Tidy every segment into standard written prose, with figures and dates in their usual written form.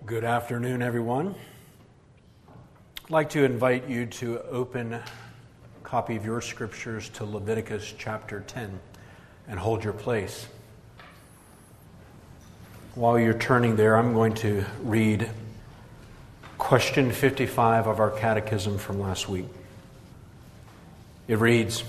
Good afternoon, everyone. I'd like to invite you to open a copy of your scriptures to Leviticus chapter 10 and hold your place. While you're turning there, I'm going to read question 55 of our catechism from last week. It reads,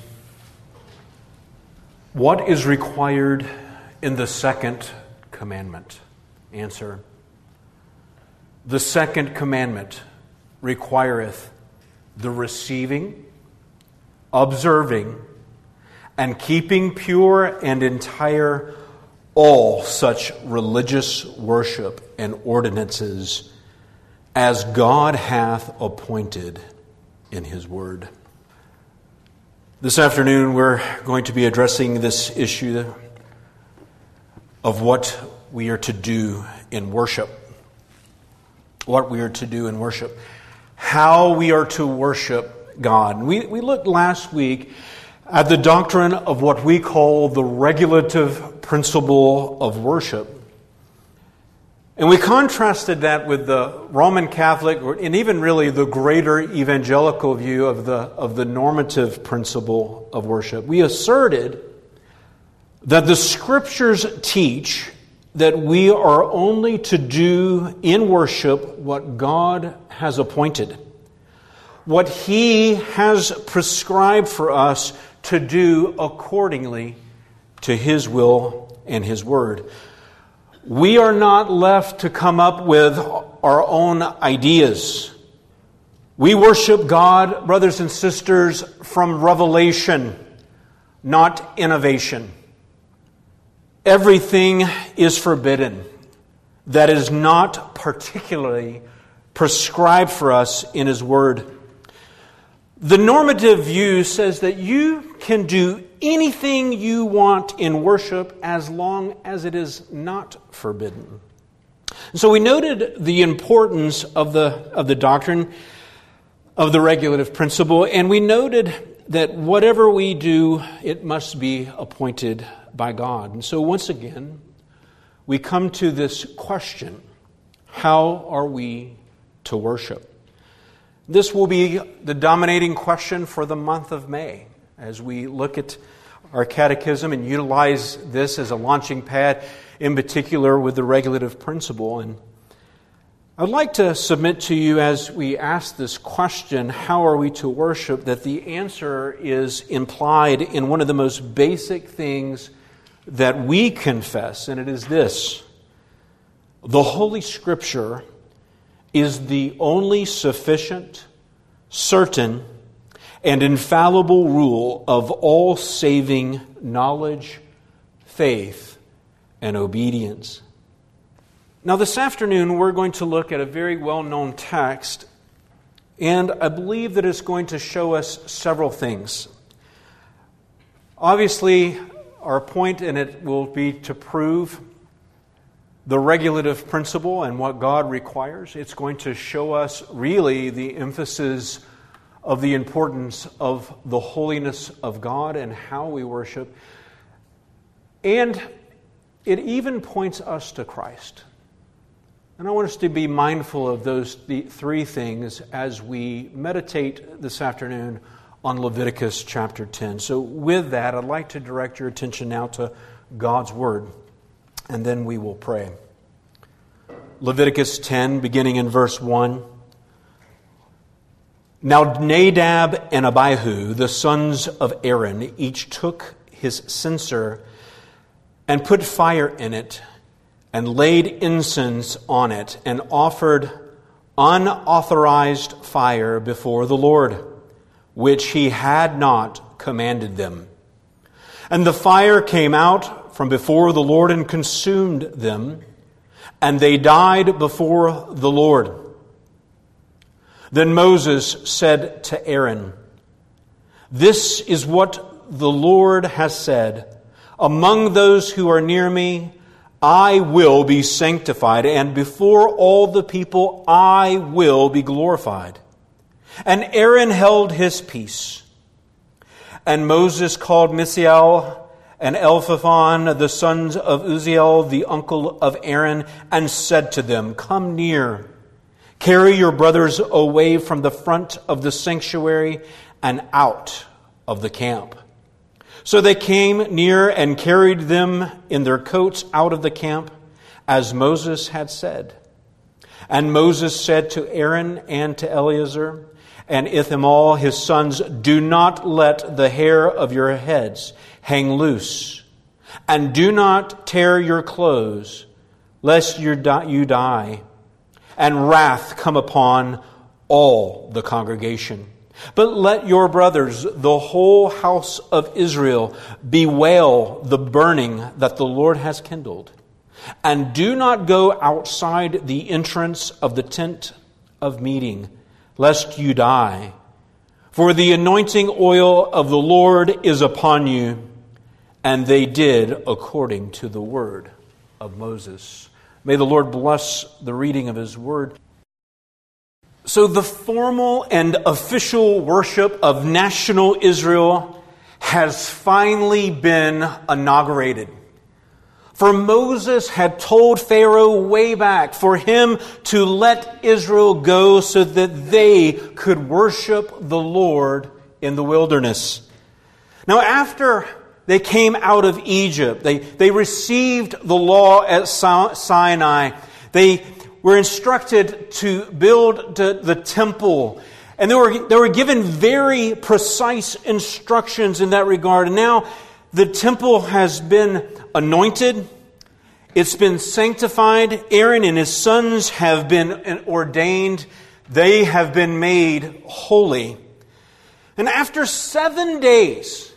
"What is required in the second commandment?" Answer: the second commandment requireth the receiving, observing, and keeping pure and entire all such religious worship and ordinances as God hath appointed in His Word. This afternoon we're going to be addressing this issue of what we are to do in worship. What we are to do in worship. How we are to worship God. We looked last week at the doctrine of what we call the regulative principle of worship. And we contrasted that with the Roman Catholic, and even really the greater evangelical view of the normative principle of worship. We asserted that the Scriptures teach that we are only to do in worship what God has appointed, what He has prescribed for us to do accordingly to His will and His Word. We are not left to come up with our own ideas. We worship God, brothers and sisters, from revelation, not innovation. Everything is forbidden that is not particularly prescribed for us in His Word. The normative view says that you can do anything you want in worship as long as it is not forbidden. So we noted the importance of the doctrine of the regulative principle, and we noted that whatever we do, it must be appointed by God. And so once again, we come to this question: how are we to worship? This will be the dominating question for the month of May as we look at our catechism and utilize this as a launching pad, in particular with the regulative principle. And I'd like to submit to you as we ask this question, how are we to worship, that the answer is implied in one of the most basic things that we confess, and it is this: the Holy Scripture is the only sufficient, certain, and infallible rule of all saving knowledge, faith, and obedience. Now this afternoon we're going to look at a very well-known text, and I believe that it's going to show us several things. Obviously, our point in it will be to prove the regulative principle and what God requires. It's going to show us really the emphasis of the importance of the holiness of God and how we worship. And it even points us to Christ. And I want us to be mindful of the three things as we meditate this afternoon on Leviticus chapter 10. So with that, I'd like to direct your attention now to God's Word, and then we will pray. Leviticus 10, beginning in verse 1. Now Nadab and Abihu, the sons of Aaron, each took his censer and put fire in it and laid incense on it and offered unauthorized fire before the Lord, which He had not commanded them. And the fire came out from before the Lord and consumed them, and they died before the Lord. Then Moses said to Aaron, "This is what the Lord has said, among those who are near me, I will be sanctified, and before all the people I will be glorified." And Aaron held his peace. And Moses called Mishael and Elphaphon, the sons of Uzziel, the uncle of Aaron, and said to them, "Come near, carry your brothers away from the front of the sanctuary and out of the camp." So they came near and carried them in their coats out of the camp, as Moses had said. And Moses said to Aaron and to Eleazar and Ithamar, his sons, "Do not let the hair of your heads hang loose, and do not tear your clothes, lest you die, and wrath come upon all the congregation. But let your brothers, the whole house of Israel, bewail the burning that the Lord has kindled. And do not go outside the entrance of the tent of meeting, lest you die. For the anointing oil of the Lord is upon you." And they did according to the word of Moses. May the Lord bless the reading of His word. So the formal and official worship of national Israel has finally been inaugurated. For Moses had told Pharaoh way back for him to let Israel go so that they could worship the Lord in the wilderness. Now, after they came out of Egypt, they received the law at Sinai. They were instructed to build the temple. And they were given very precise instructions in that regard. And now the temple has been anointed. It's been sanctified. Aaron and his sons have been ordained. They have been made holy. And after 7 days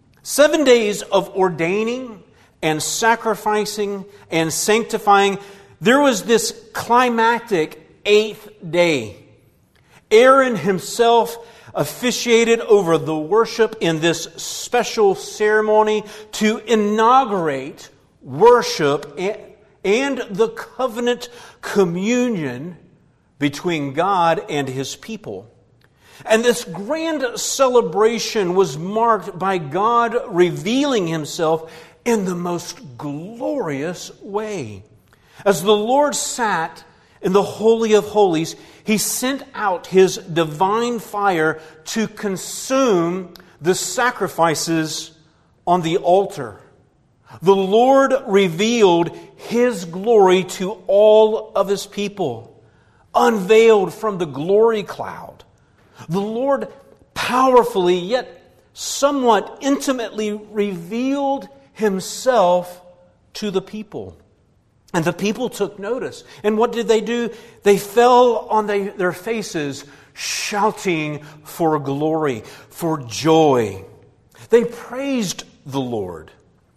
of ordaining and sacrificing and sanctifying, there was this climactic 8th day. Aaron himself officiated over the worship in this special ceremony to inaugurate worship and the covenant communion between God and His people. And this grand celebration was marked by God revealing Himself in the most glorious way. As the Lord sat in the Holy of Holies, He sent out His divine fire to consume the sacrifices on the altar. The Lord revealed His glory to all of His people, unveiled from the glory cloud. The Lord powerfully, yet somewhat intimately revealed Himself to the people. And the people took notice. And what did they do? They fell on their faces, shouting for glory, for joy. They praised the Lord.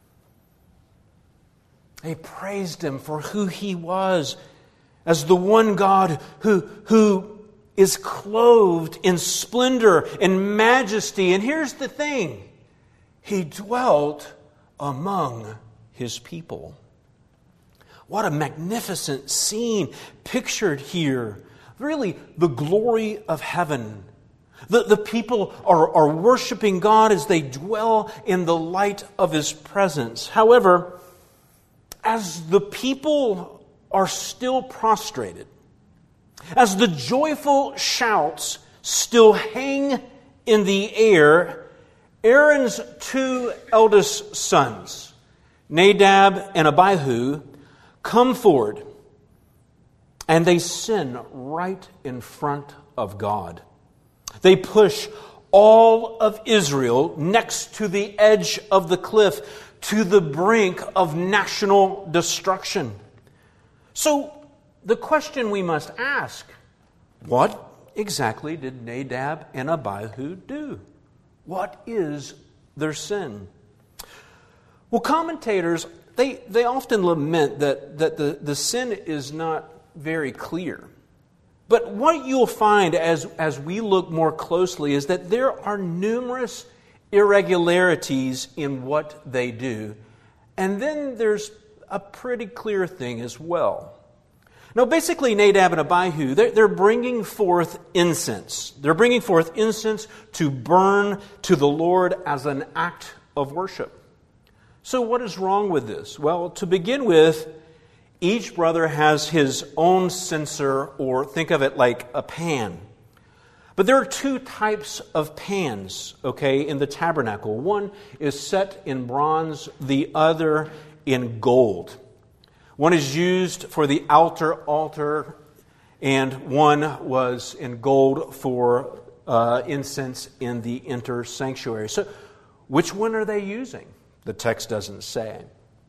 They praised Him for who He was, as the one God who is clothed in splendor and majesty. And here's the thing: He dwelt among His people. What a magnificent scene pictured here. Really, the glory of heaven. The people are worshiping God as they dwell in the light of His presence. However, as the people are still prostrated, as the joyful shouts still hang in the air, Aaron's 2 eldest sons, Nadab and Abihu, come forward, and they sin right in front of God. They push all of Israel next to the edge of the cliff to the brink of national destruction. So the question we must ask, what exactly did Nadab and Abihu do? What is their sin? Well, commentators, they often lament that the sin is not very clear. But what you'll find as we look more closely is that there are numerous irregularities in what they do. And then there's a pretty clear thing as well. Now, basically, Nadab and Abihu, they're bringing forth incense. They're bringing forth incense to burn to the Lord as an act of worship. So what is wrong with this? Well, to begin with, each brother has his own censer, or think of it like a pan. But there are two types of pans, in the tabernacle. One is set in bronze, the other in gold. One is used for the outer altar, and one was in gold for incense in the inner sanctuary. So, which one are they using? The text doesn't say.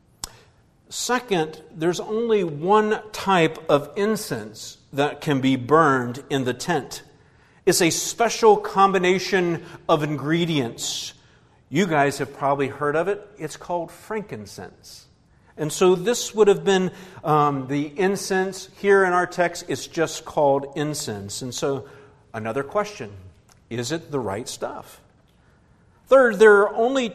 Second, there's only one type of incense that can be burned in the tent. It's a special combination of ingredients. You guys have probably heard of it. It's called frankincense. And so this would have been the incense. Here in our text, it's just called incense. And so another question, is it the right stuff? Third, there are only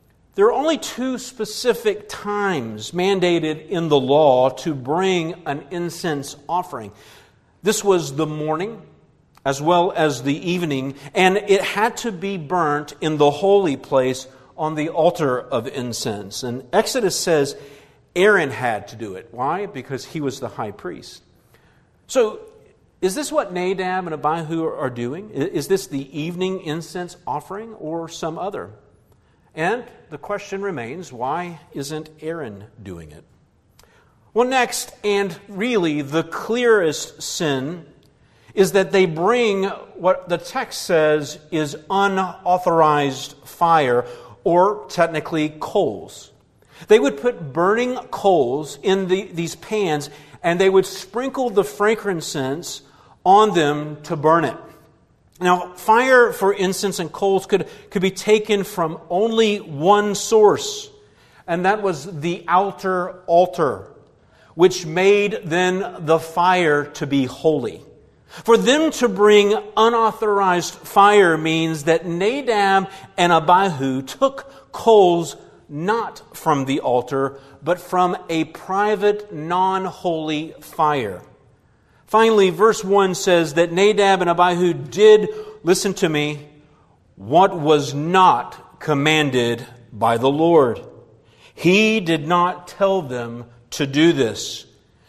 two specific times mandated in the law to bring an incense offering. This was the morning as well as the evening, and it had to be burnt in the holy place on the altar of incense. And Exodus says Aaron had to do it. Why? Because he was the high priest. So, is this what Nadab and Abihu are doing? Is this the evening incense offering or some other? And the question remains, why isn't Aaron doing it? Well, next, and really the clearest sin, is that they bring what the text says is unauthorized fire, or technically coals. They would put burning coals in these pans, and they would sprinkle the frankincense on them to burn it. Now, fire for incense and coals could be taken from only one source, and that was the outer altar, which made then the fire to be holy. For them to bring unauthorized fire means that Nadab and Abihu took coals not from the altar, but from a private, non-holy fire. Finally, verse 1 says that Nadab and Abihu did, listen to me, what was not commanded by the Lord. He did not tell them to do this.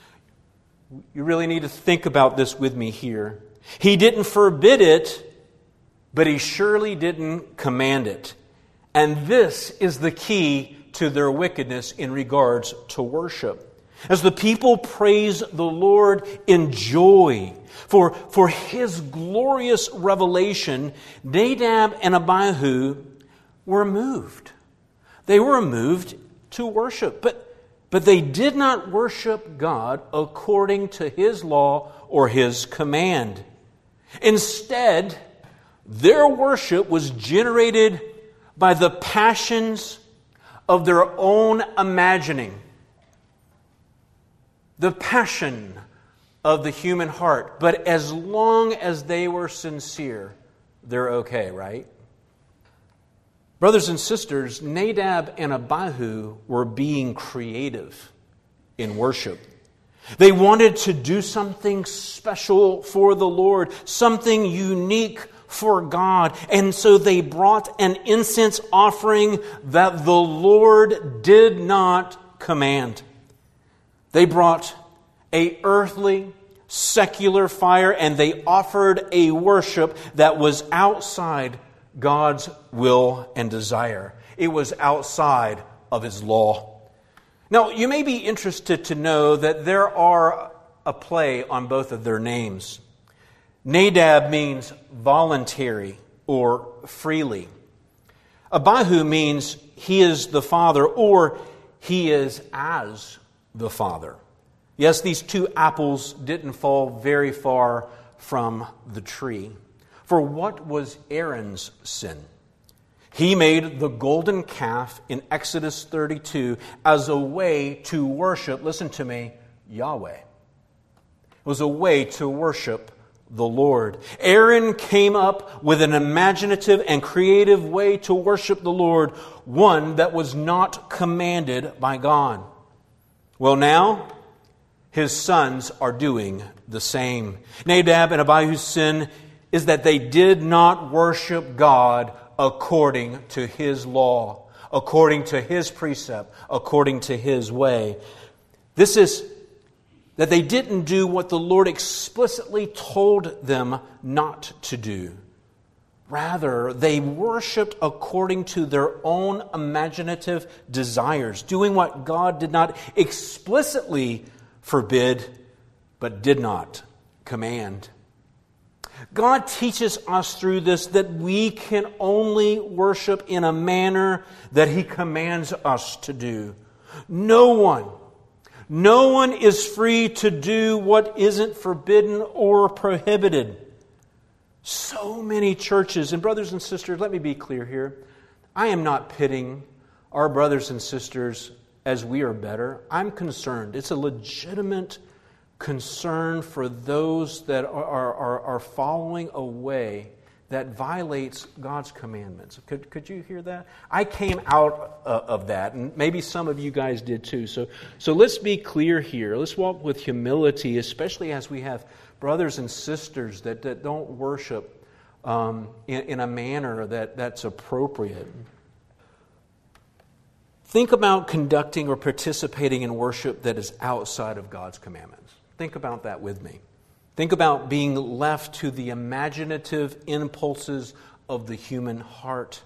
You really need to think about this with me here. He didn't forbid it, but he surely didn't command it. And this is the key to their wickedness in regards to worship. As the people praise the Lord in joy for His glorious revelation, Nadab and Abihu were moved. They were moved to worship, but they did not worship God according to His law or His command. Instead, their worship was generated by the passions of their own imagining. The passion of the human heart. But as long as they were sincere, they're okay, right? Brothers and sisters, Nadab and Abihu were being creative in worship. They wanted to do something special for the Lord, something unique for God. And so they brought an incense offering that the Lord did not command. They brought an earthly, secular fire, and they offered a worship that was outside God's will and desire. It was outside of His law. Now, you may be interested to know that there are a play on both of their names. Nadab means voluntary or freely. Abihu means he is the father, or he is as the Father. Yes, these two apples didn't fall very far from the tree. For what was Aaron's sin? He made the golden calf in Exodus 32 as a way to worship, listen to me, Yahweh. It was a way to worship the Lord. Aaron came up with an imaginative and creative way to worship the Lord, one that was not commanded by God. Well, now, his sons are doing the same. Nadab and Abihu's sin is that they did not worship God according to His law, according to His precept, according to His way. This is that they didn't do what the Lord explicitly told them not to do. Rather, they worshiped according to their own imaginative desires, doing what God did not explicitly forbid, but did not command. God teaches us through this that we can only worship in a manner that He commands us to do. No one is free to do what isn't forbidden or prohibited. So many churches, and brothers and sisters, let me be clear here. I am not pitting our brothers and sisters as we are better. I'm concerned. It's a legitimate concern for those that are following a way that violates God's commandments. Could you hear that? I came out of that, and maybe some of you guys did too. So let's be clear here. Let's walk with humility, especially as we have brothers and sisters that don't worship in a manner that's appropriate. Think about conducting or participating in worship that is outside of God's commandments. Think about that with me. Think about being left to the imaginative impulses of the human heart.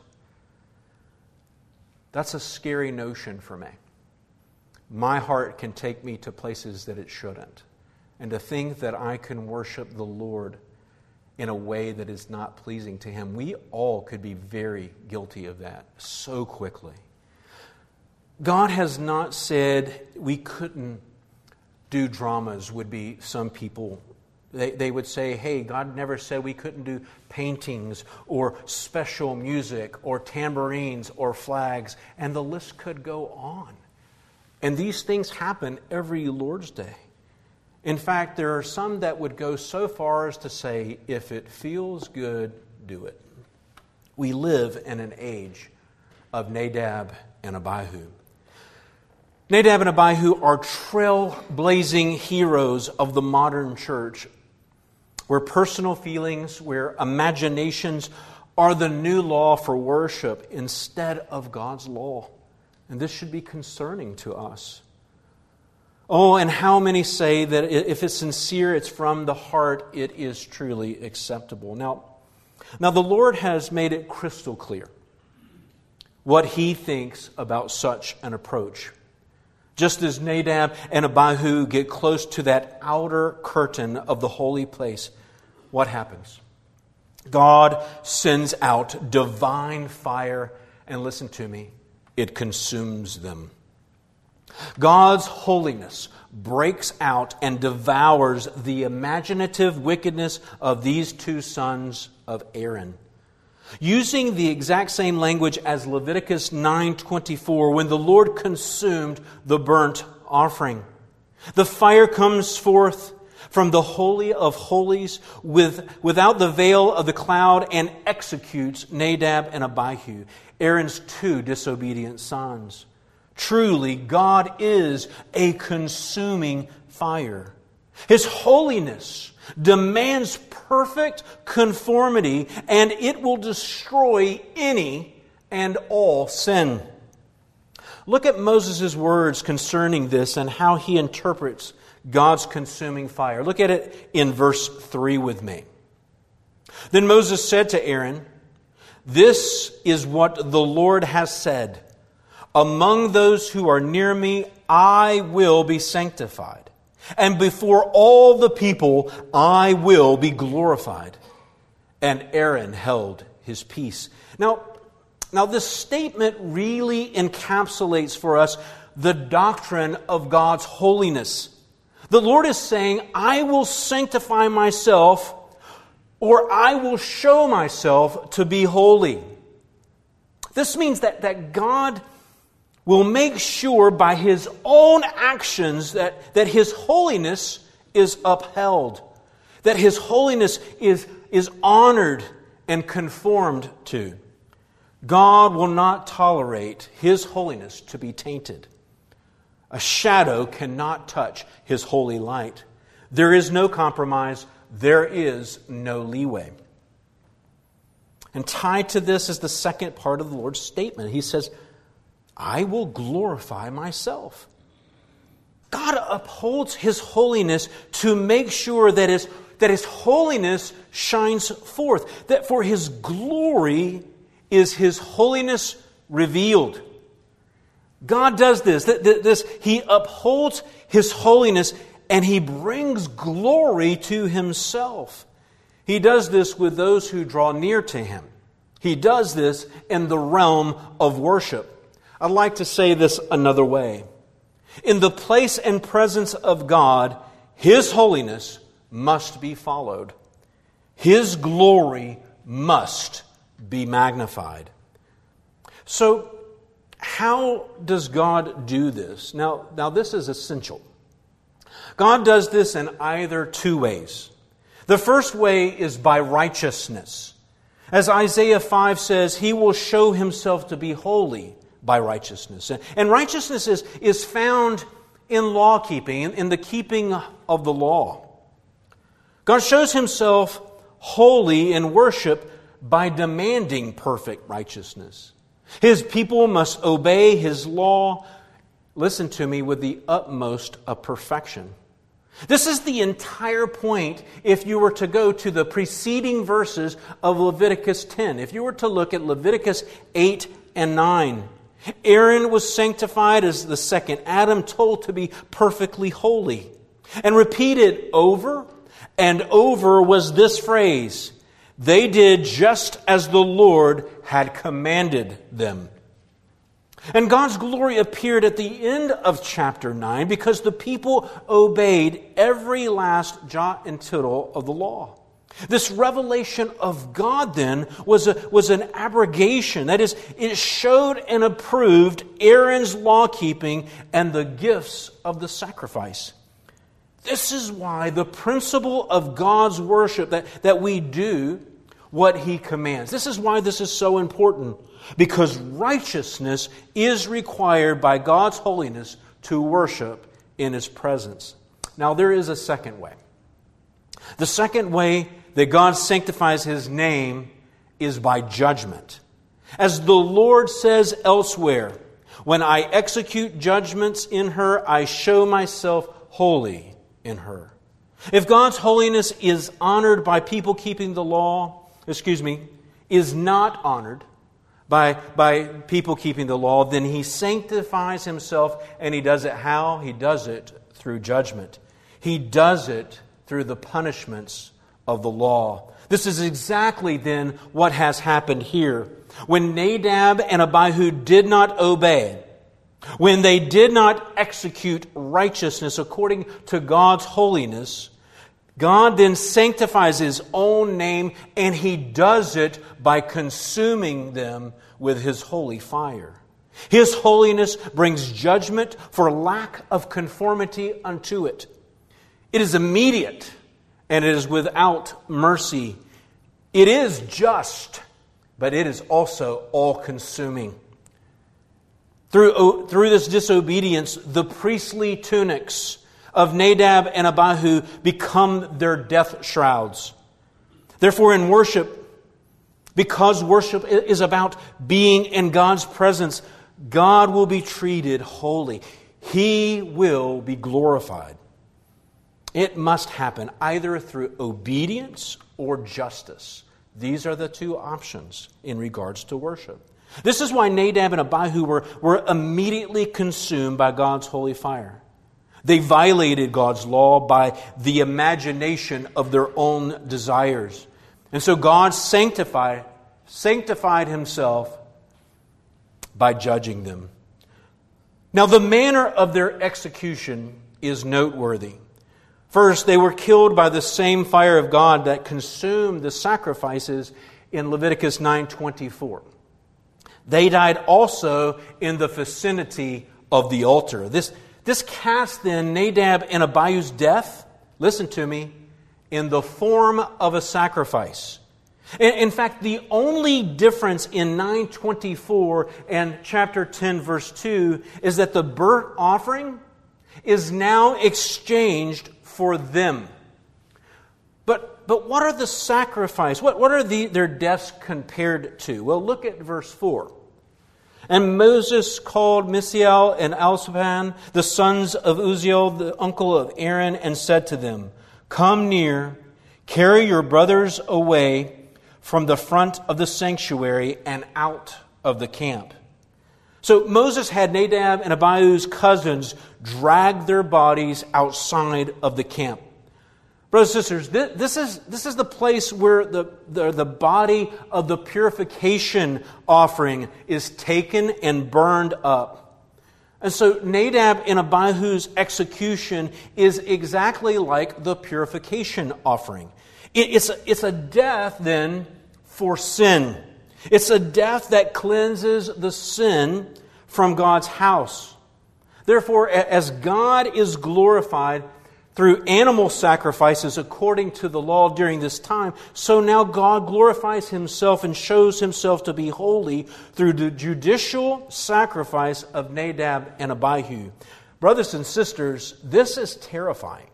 That's a scary notion for me. My heart can take me to places that it shouldn't. And to think that I can worship the Lord in a way that is not pleasing to Him. We all could be very guilty of that so quickly. God has not said we couldn't do dramas, would be some people. They would say, hey, God never said we couldn't do paintings or special music or tambourines or flags, and the list could go on. And these things happen every Lord's Day. In fact, there are some that would go so far as to say, if it feels good, do it. We live in an age of Nadab and Abihu. Nadab and Abihu are trailblazing heroes of the modern church, where personal feelings, where imaginations are the new law for worship instead of God's law. And this should be concerning to us. Oh, and how many say that if it's sincere, it's from the heart, it is truly acceptable. Now the Lord has made it crystal clear what He thinks about such an approach. Just as Nadab and Abihu get close to that outer curtain of the holy place, what happens? God sends out divine fire, and listen to me, it consumes them. God's holiness breaks out and devours the imaginative wickedness of these two sons of Aaron. Using the exact same language as Leviticus 9:24, when the Lord consumed the burnt offering. The fire comes forth from the Holy of Holies without the veil of the cloud and executes Nadab and Abihu, Aaron's two disobedient sons. Truly, God is a consuming fire. His holiness demands perfect conformity, and it will destroy any and all sin. Look at Moses' words concerning this and how he interprets God's consuming fire. Look at it in verse 3 with me. Then Moses said to Aaron, "This is what the Lord has said. Among those who are near me, I will be sanctified. And before all the people, I will be glorified." And Aaron held his peace. Now this statement really encapsulates for us the doctrine of God's holiness. The Lord is saying, I will sanctify myself, or I will show myself to be holy. This means that God will make sure by His own actions that His holiness is upheld, that His holiness is honored and conformed to. God will not tolerate His holiness to be tainted. A shadow cannot touch His holy light. There is no compromise. There is no leeway. And tied to this is the second part of the Lord's statement. He says, I will glorify myself. God upholds His holiness to make sure that His holiness shines forth, that for His glory is His holiness revealed. God does this. He upholds His holiness and He brings glory to Himself. He does this with those who draw near to Him. He does this in the realm of worship. I'd like to say this another way. In the place and presence of God, His holiness must be followed. His glory must be magnified. So, how does God do this? Now this is essential. God does this in either two ways. The first way is by righteousness. As Isaiah 5 says, He will show Himself to be holy by righteousness. And righteousness is found in law keeping, in the keeping of the law. God shows Himself holy in worship by demanding perfect righteousness. His people must obey His law, listen to me, with the utmost of perfection. This is the entire point if you were to go to the preceding verses of Leviticus 10. If you were to look at Leviticus 8 and 9. Aaron was sanctified as the second Adam, told to be perfectly holy. And repeated over and over was this phrase, they did just as the Lord had commanded them. And God's glory appeared at the end of chapter 9 because the people obeyed every last jot and tittle of the law. This revelation of God then was an abrogation. That is, it showed and approved Aaron's law keeping and the gifts of the sacrifice. This is why the principle of God's worship, that we do what He commands. This is why this is so important. Because righteousness is required by God's holiness to worship in His presence. Now there is a second way. The second way that God sanctifies His name is by judgment. As the Lord says elsewhere, when I execute judgments in her, I show myself holy in her. If God's holiness is honored by people keeping the law, is not honored by people keeping the law, then He sanctifies Himself, and He does it how? He does it through judgment. He does it through the punishments of the law. This is exactly then what has happened here. When Nadab and Abihu did not obey, when they did not execute righteousness according to God's holiness, God then sanctifies His own name, and He does it by consuming them with His holy fire. His holiness brings judgment for lack of conformity unto it. It is immediate, and it is without mercy. It is just, but it is also all-consuming. Through this disobedience, the priestly tunics of Nadab and Abihu become their death shrouds. Therefore, in worship, because worship is about being in God's presence, God will be treated holy. He will be glorified. It must happen either through obedience or justice. These are the two options in regards to worship. This is why Nadab and Abihu were immediately consumed by God's holy fire. They violated God's law by the imagination of their own desires. And so God sanctified Himself by judging them. Now, the manner of their execution is noteworthy. First, they were killed by the same fire of God that consumed the sacrifices in Leviticus 9:24. They died also in the vicinity of the altar. This cast then Nadab and Abihu's death, listen to me, in the form of a sacrifice. In fact, the only difference in 9:24 and chapter 10 verse 2 is that the burnt offering is now exchanged for them. But what are the sacrifice? What are their deaths compared to? Well, look at verse 4. And Moses called Mishael and Elzaphan, the sons of Uzziel, the uncle of Aaron, and said to them, "Come near, carry your brothers away from the front of the sanctuary and out of the camp." So Moses had Nadab and Abihu's cousins drag their bodies outside of the camp. Brothers and sisters, this is the place where the body of the purification offering is taken and burned up. And so Nadab and Abihu's execution is exactly like the purification offering. It's a death then for sin. It's a death that cleanses the sin from God's house. Therefore, as God is glorified through animal sacrifices according to the law during this time, so now God glorifies Himself and shows Himself to be holy through the judicial sacrifice of Nadab and Abihu. Brothers and sisters, this is terrifying.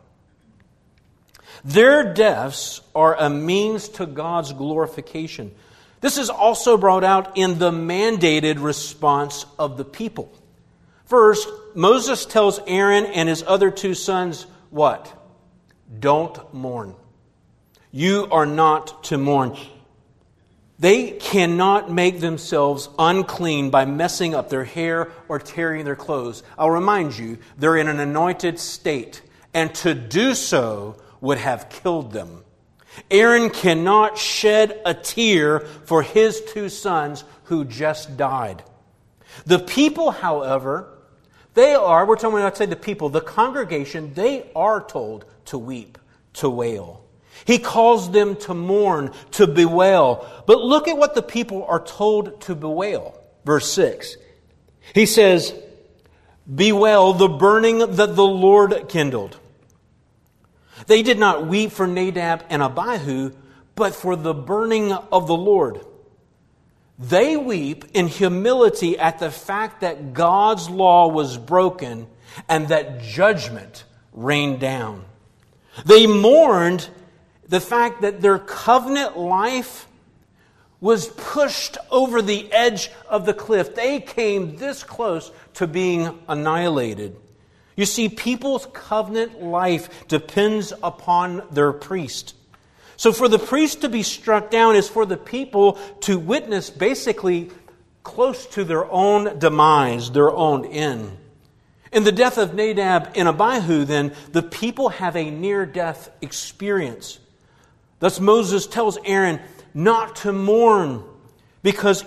Their deaths are a means to God's glorification. This is also brought out in the mandated response of the people. First, Moses tells Aaron and his other two sons, what? Don't mourn. You are not to mourn. They cannot make themselves unclean by messing up their hair or tearing their clothes. I'll remind you, they're in an anointed state, and to do so would have killed them. Aaron cannot shed a tear for his two sons who just died. The people, however, we're talking about, the people, the congregation, they are told to weep, to wail. He calls them to mourn, to bewail. But look at what the people are told to bewail. Verse 6. He says, "Bewail the burning that the Lord kindled." They did not weep for Nadab and Abihu, but for the burning of the Lord. They weep in humility at the fact that God's law was broken and that judgment rained down. They mourned the fact that their covenant life was pushed over the edge of the cliff. They came this close to being annihilated. You see, people's covenant life depends upon their priest. So for the priest to be struck down is for the people to witness basically close to their own demise, their own end. In the death of Nadab and Abihu, then, the people have a near-death experience. Thus Moses tells Aaron not to mourn because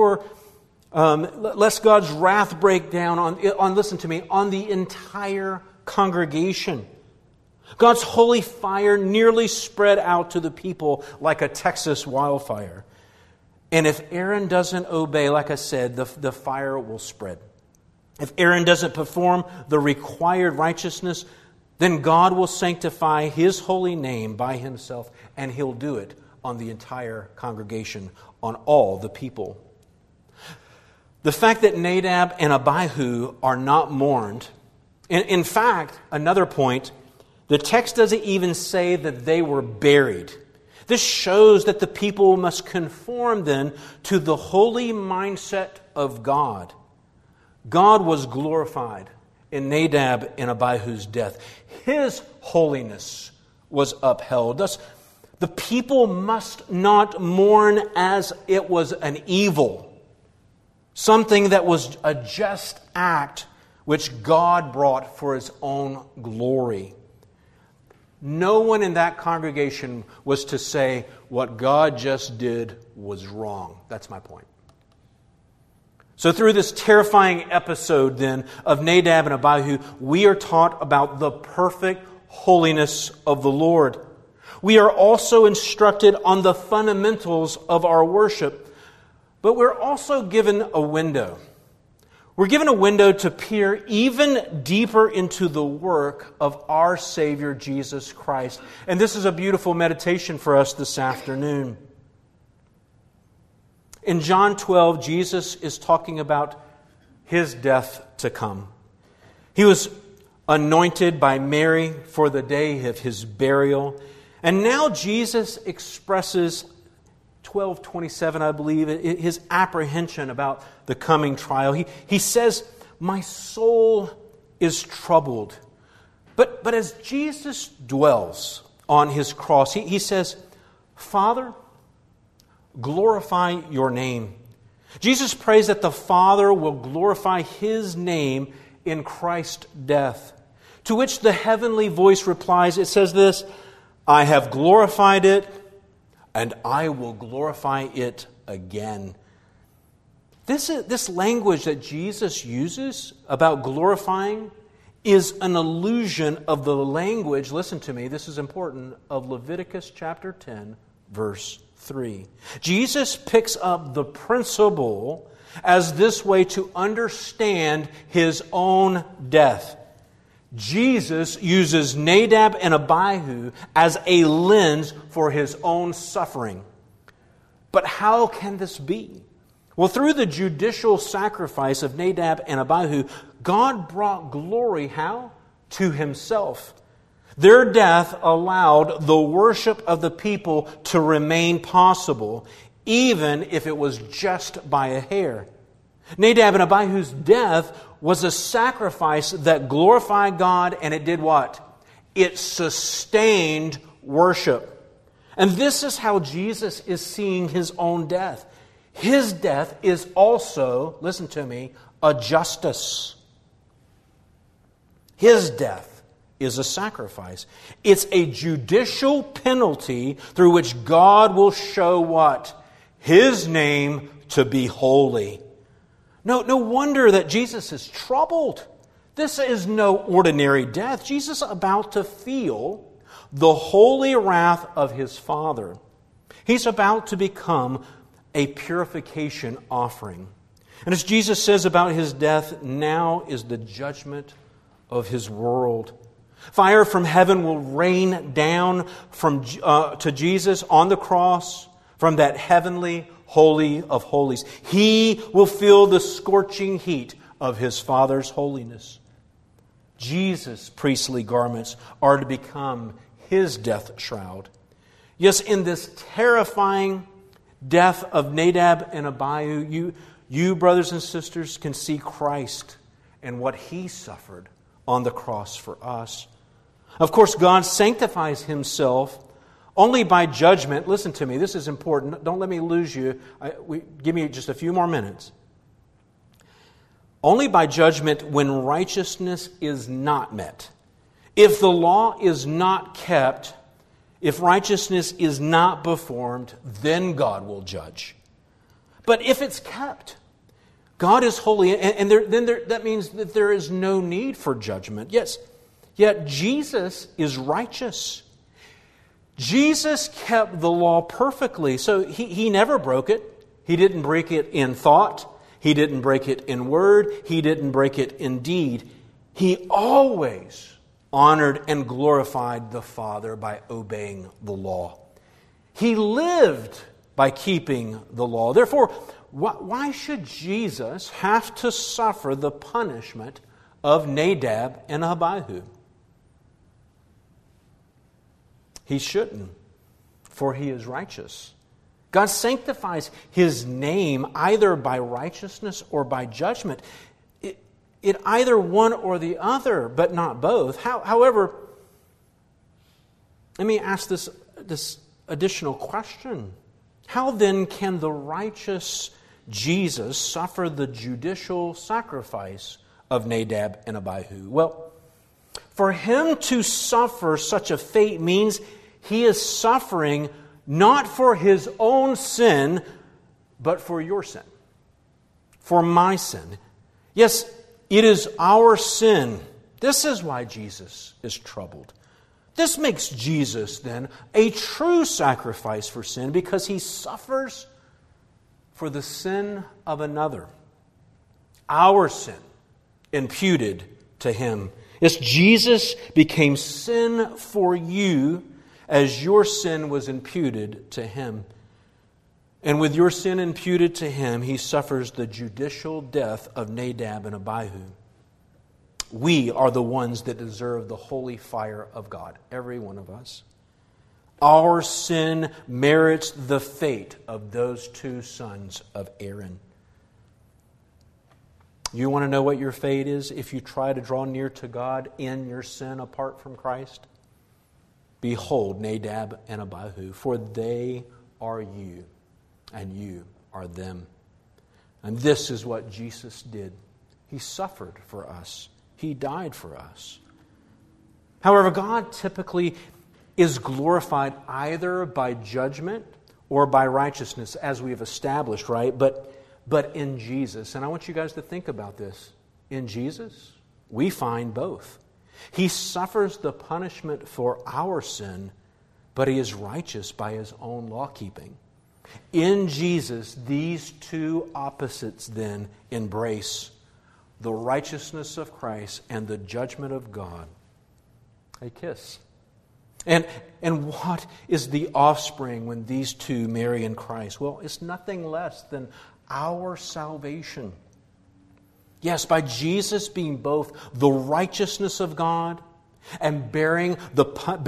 lest God's wrath break down on the entire congregation. God's holy fire nearly spread out to the people like a Texas wildfire. And if Aaron doesn't obey, like I said, the fire will spread. If Aaron doesn't perform the required righteousness, then God will sanctify His holy name by Himself, and He'll do it on the entire congregation, on all the people. The fact that Nadab and Abihu are not mourned, in fact, another point, the text doesn't even say that they were buried. This shows that the people must conform then to the holy mindset of God. God was glorified in Nadab and Abihu's death. His holiness was upheld. Thus, the people must not mourn as it was an evil, something that was a just act which God brought for His own glory. No one in that congregation was to say what God just did was wrong. That's my point. So through this terrifying episode then of Nadab and Abihu, we are taught about the perfect holiness of the Lord. We are also instructed on the fundamentals of our worship, but we're also given a window. We're given a window to peer even deeper into the work of our Savior, Jesus Christ. And this is a beautiful meditation for us this afternoon. In John 12, Jesus is talking about His death to come. He was anointed by Mary for the day of His burial. And now Jesus expresses 12:27, I believe, his apprehension about the coming trial. He says, "My soul is troubled." But as Jesus dwells on his cross, he says, "Father, glorify your name." Jesus prays that the Father will glorify his name in Christ's death. To which the heavenly voice replies, it says this, "I have glorified it, and I will glorify it again." This language that Jesus uses about glorifying is an allusion of the language, listen to me, this is important, of Leviticus chapter 10, verse 3. Jesus picks up the principle as this way to understand his own death. Jesus uses Nadab and Abihu as a lens for his own suffering. But how can this be? Well, through the judicial sacrifice of Nadab and Abihu, God brought glory, how? To himself. Their death allowed the worship of the people to remain possible, even if it was just by a hair. Nadab and Abihu's death was a sacrifice that glorified God, and it did what? It sustained worship. And this is how Jesus is seeing his own death. His death is also, listen to me, a justice. His death is a sacrifice. It's a judicial penalty through which God will show what? His name to be holy. No wonder that Jesus is troubled. This is no ordinary death. Jesus is about to feel the holy wrath of his Father. He's about to become a purification offering. And as Jesus says about his death, now is the judgment of his world. Fire from heaven will rain down to Jesus on the cross from that heavenly Holy of Holies. He will feel the scorching heat of his Father's holiness. Jesus' priestly garments are to become his death shroud. Yes, in this terrifying death of Nadab and Abihu, you brothers and sisters, can see Christ and what he suffered on the cross for us. Of course, God sanctifies himself only by judgment. Listen to me, this is important. Don't let me lose you. Give me just a few more minutes. Only by judgment when righteousness is not met. If the law is not kept, if righteousness is not performed, then God will judge. But if it's kept, God is holy, and that means that there is no need for judgment. Yes, yet Jesus is righteous. Jesus kept the law perfectly, so he never broke it. He didn't break it in thought. He didn't break it in word. He didn't break it in deed. He always honored and glorified the Father by obeying the law. He lived by keeping the law. Therefore, why should Jesus have to suffer the punishment of Nadab and Abihu? He shouldn't, for he is righteous. God sanctifies his name either by righteousness or by judgment. It either one or the other, but not both. However, let me ask this additional question. How then can the righteous Jesus suffer the judicial sacrifice of Nadab and Abihu? Well, for him to suffer such a fate means he is suffering not for his own sin, but for your sin, for my sin. Yes, it is our sin. This is why Jesus is troubled. This makes Jesus, then, a true sacrifice for sin because he suffers for the sin of another. Our sin imputed to him. Yes, Jesus became sin for you as your sin was imputed to him. And with your sin imputed to him, he suffers the judicial death of Nadab and Abihu. We are the ones that deserve the holy fire of God, every one of us. Our sin merits the fate of those two sons of Aaron. You want to know what your fate is if you try to draw near to God in your sin apart from Christ? Behold, Nadab and Abihu, for they are you, and you are them. And this is what Jesus did. He suffered for us. He died for us. However, God typically is glorified either by judgment or by righteousness, as we have established, right? But in Jesus, and I want you guys to think about this, in Jesus, we find both. He suffers the punishment for our sin, but He is righteous by His own law-keeping. In Jesus, these two opposites then embrace the righteousness of Christ and the judgment of God. They kiss. And what is the offspring when these two marry in Christ? Well, it's nothing less than our salvation. Yes, by Jesus being both the righteousness of God and bearing the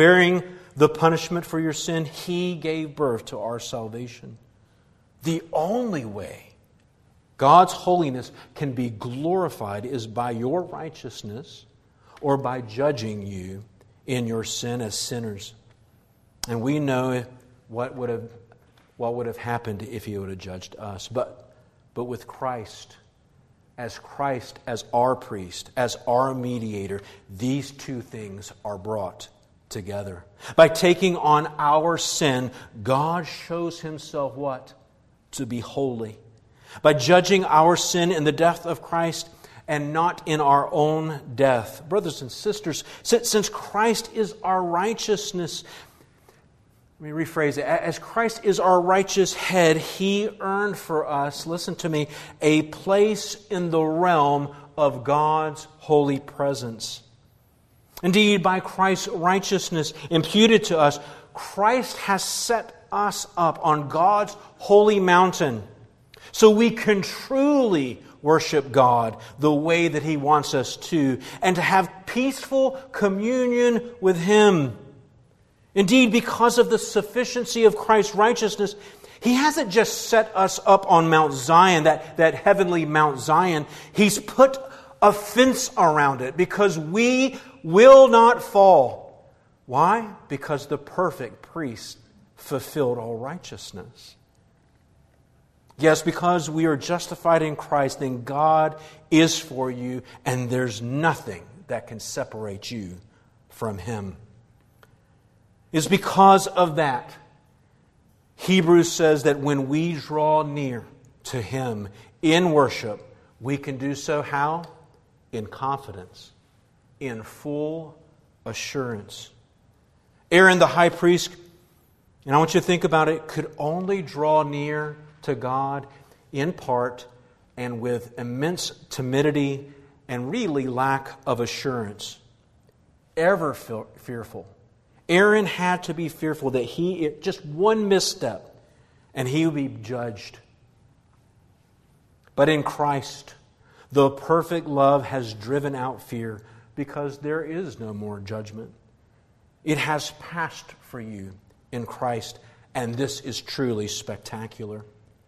punishment for your sin, He gave birth to our salvation. The only way God's holiness can be glorified is by your righteousness or by judging you in your sin as sinners. And we know what would have happened if He would have judged us. But with Christ as our priest, as our mediator, these two things are brought together. By taking on our sin, God shows Himself what? To be holy. By judging our sin in the death of Christ and not in our own death. Brothers and sisters, since Christ is our righteousness, let me rephrase it. As Christ is our righteous head, He earned for us, listen to me, a place in the realm of God's holy presence. Indeed, by Christ's righteousness imputed to us, Christ has set us up on God's holy mountain so we can truly worship God the way that He wants us to, and to have peaceful communion with Him. Indeed, because of the sufficiency of Christ's righteousness, He hasn't just set us up on Mount Zion, that heavenly Mount Zion. He's put a fence around it because we will not fall. Why? Because the perfect priest fulfilled all righteousness. Yes, because we are justified in Christ, then God is for you, and there's nothing that can separate you from Him. It's because of that, Hebrews says that when we draw near to Him in worship, we can do so how? In confidence, in full assurance. Aaron the high priest, and I want you to think about it, could only draw near to God in part and with immense timidity and really lack of assurance. Ever fearful. Aaron had to be fearful that just one misstep and he would be judged. But in Christ, the perfect love has driven out fear because there is no more judgment. It has passed for you in Christ, and this is truly spectacular.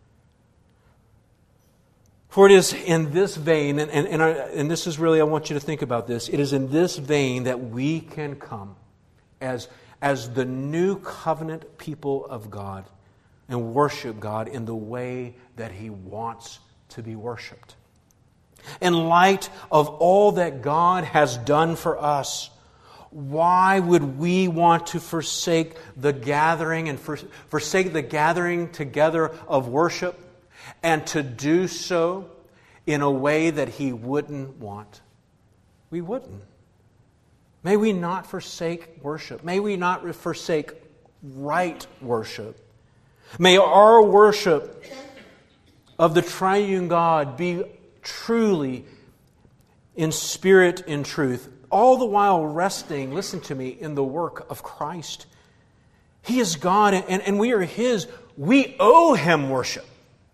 For it is in this vein, and this is really, I want you to think about this, it is in this vein that we can come as the new covenant people of God and worship God in the way that He wants to be worshiped. In light of all that God has done for us, why would we want to forsake the gathering and forsake the gathering together of worship and to do so in a way that He wouldn't want? We wouldn't. May we not forsake worship. May we not forsake right worship. May our worship of the triune God be truly in spirit and truth, all the while resting, listen to me, in the work of Christ. He is God and we are His. We owe Him worship.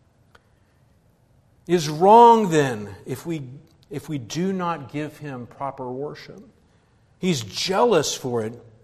It is wrong then if we do not give Him proper worship. He's jealous for it.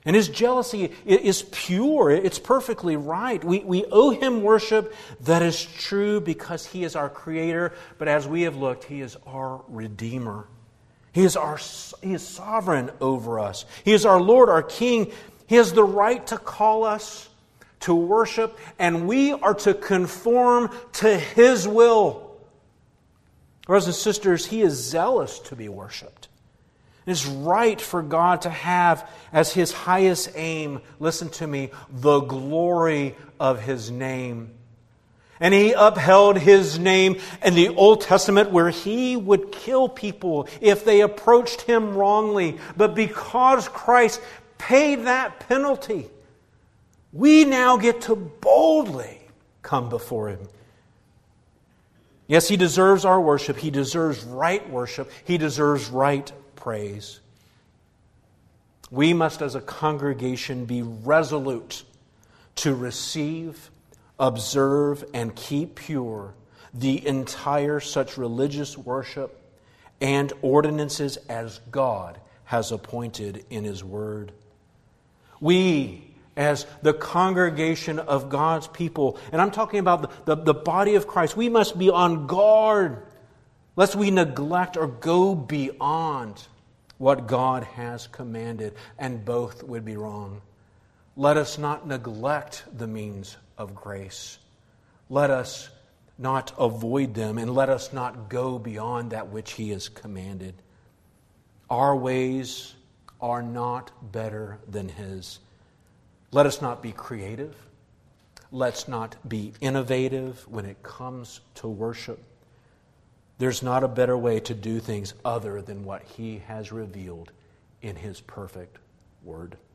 And His jealousy is pure. It's perfectly right. We owe Him worship that is true because He is our Creator. But as we have looked, He is our Redeemer. He is sovereign over us. He is our Lord, our King. He has the right to call us to worship, and we are to conform to His will. Brothers and sisters, He is zealous to be worshipped. It is right for God to have as His highest aim, listen to me, the glory of His name. And He upheld His name in the Old Testament where He would kill people if they approached Him wrongly. But because Christ paid that penalty, we now get to boldly come before Him. Yes, He deserves our worship. He deserves right worship. He deserves right praise. We must, as a congregation, be resolute to receive, observe, and keep pure the entire such religious worship and ordinances as God has appointed in His Word. We, as the congregation of God's people, and I'm talking about the body of Christ, we must be on guard lest we neglect or go beyond what God has commanded, and both would be wrong. Let us not neglect the means of grace. Let us not avoid them, and let us not go beyond that which He has commanded. Our ways are not better than His. Let us not be creative. Let's not be innovative when it comes to worship. There's not a better way to do things other than what He has revealed in His perfect Word.